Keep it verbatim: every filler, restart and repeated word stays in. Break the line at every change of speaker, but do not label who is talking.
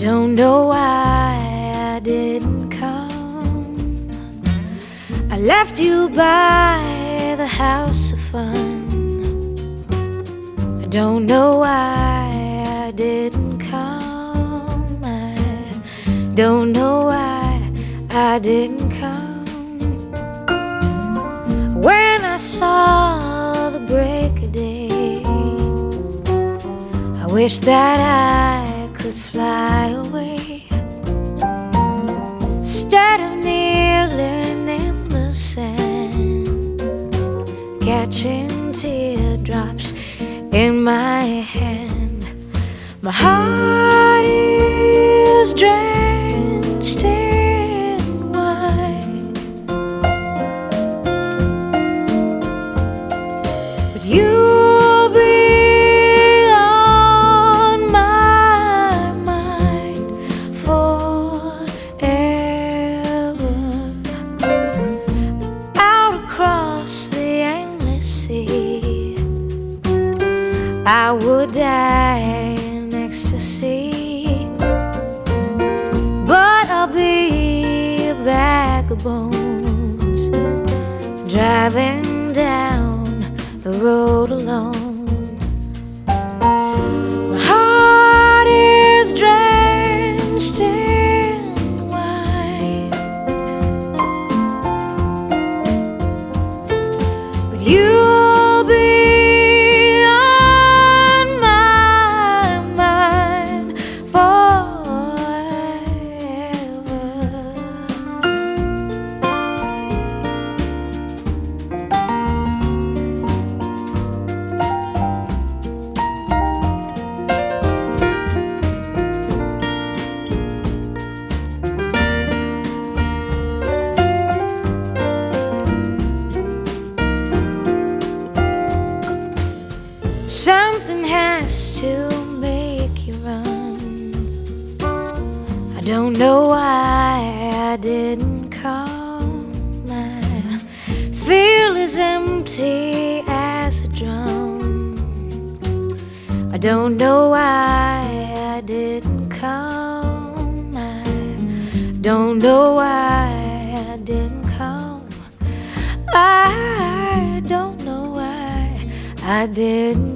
don't know why I didn't come. I left you by the house of fun. I don't know why I didn't come. I don't know why I didn't come. When I saw the break of day, I wish that I could fly away instead of kneeling in the sand, catching teardrops in my hand. My heart is drenched in wine, but you'll be on my mind forever. Out across the endless sea, I would die in ecstasy, but I'll be a bag of bones, driving down the road alone. My heart is drenched in wine, but you'll be something has to make you run. I don't know why I didn't come. I feel as empty as a drum. I don't know why I didn't come. I don't know why I didn't come. I don't know why I didn't